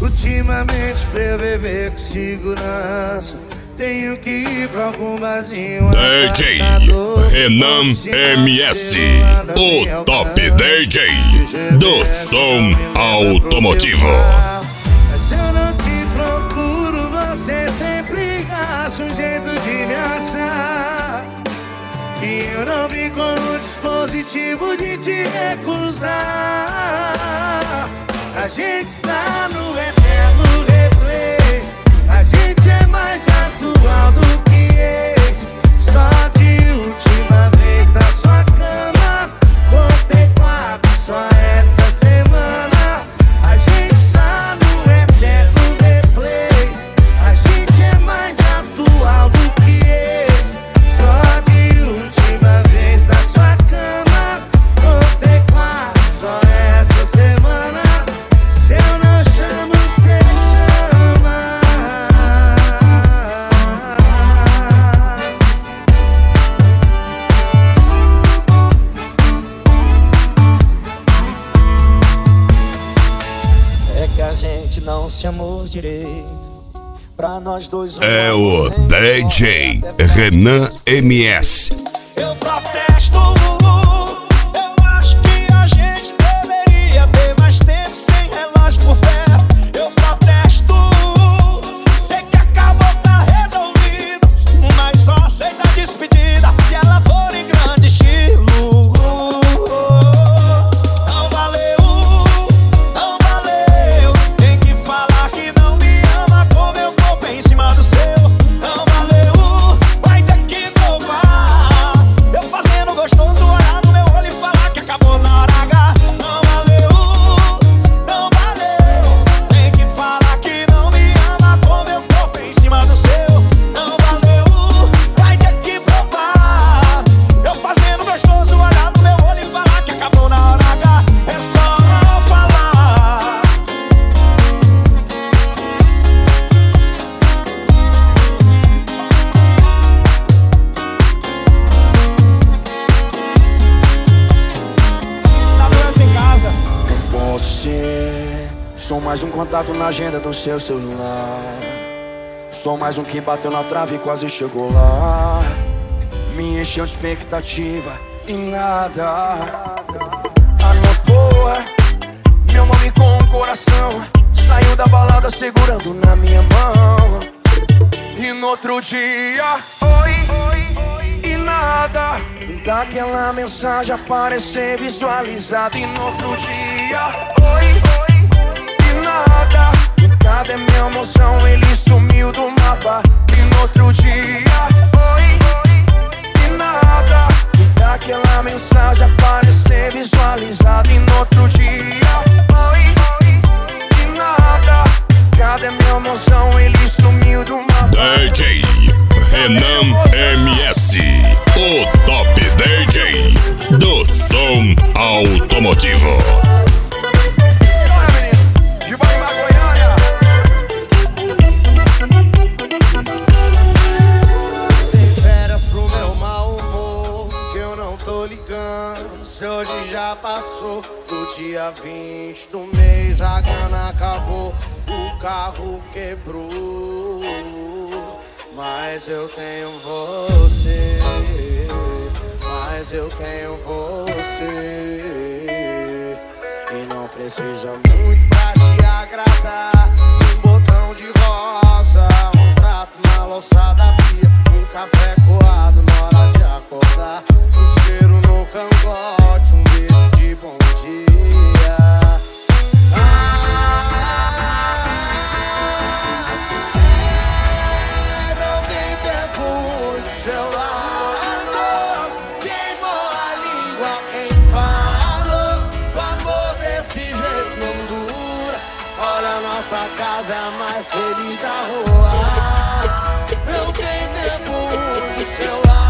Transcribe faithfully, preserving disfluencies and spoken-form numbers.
Ultimamente pra eu beber com segurança tenho que ir pra algum barzinho. D J Renan M S, o top D J do som automotivo. Se eu não te procuro, você sempre acha um jeito de me achar. E eu não vi como dispositivo de te recusar. A gente está no eterno replay. A gente é mais atual do que esse. Só de última vez na sua cama contei quatro só essa semana. A gente está no eterno replay. A gente é mais atual do que esse. Só de última vez na sua cama contei quatro só essa semana. Se eu não chamo, cê chama. É que a gente não se amou direito. Pra nós dois É o D J Renan M S. Eu protesto. Eu acho que a gente deveria ter mais tempo sem relógio por perto. Eu protesto. Sei que acabou, tá resolvido, mas só aceita a despedida se ela for em grande estilo. Não valeu, não valeu. Tem que falar que não me ama como eu tô bem em cima do seu. Não valeu, vai ter que provar. Eu fazendo gostoso, olhar no meu olho e falar que acabou na hora H. Não valeu, não valeu. Tem que falar que não me ama como eu tô bem em cima do seu. Não valeu, vai ter que provar. Eu fazendo gostoso, olhar no meu olho e falar que acabou na hora H. É só não falar. Tá doença em casa? Não posso ser. Sou mais um contato na agenda do seu celular. Sou mais um que bateu na trave e quase chegou lá. Me encheu de expectativa e nada. Anotou meu nome com um coração. Saiu da balada segurando na minha mão. E no outro dia, oi, e nada. Daquela mensagem aparecer visualizada. E no outro dia, oi, e nada. Cadê minha emoção? Ele sumiu do mapa. E no outro dia, oi, e nada. Daquela mensagem aparecer visualizada. E no outro dia, oi, e nada. Cadê minha emoção? Ele sumiu do mapa. D J Renan M S, o top D J do som automotivo. Olha, menino, de Bahia, Goiânia. Tem férias pro meu mau humor, que eu não tô ligando. Se hoje já passou do dia vinte do mês, a grana acabou, o carro quebrou. Mas eu tenho você, mas eu tenho você. E não precisa muito pra te agradar. Um botão de rosa, um prato na louça da pia, um café coado na hora de acordar, um cheiro no cangote, um beijo de bom dia. Ah, é, não tem tempo de celular, não. Queimou a língua quem falou. O amor desse jeito não dura. Olha, nossa casa é a mais feliz da rua. Não tem tempo de celular.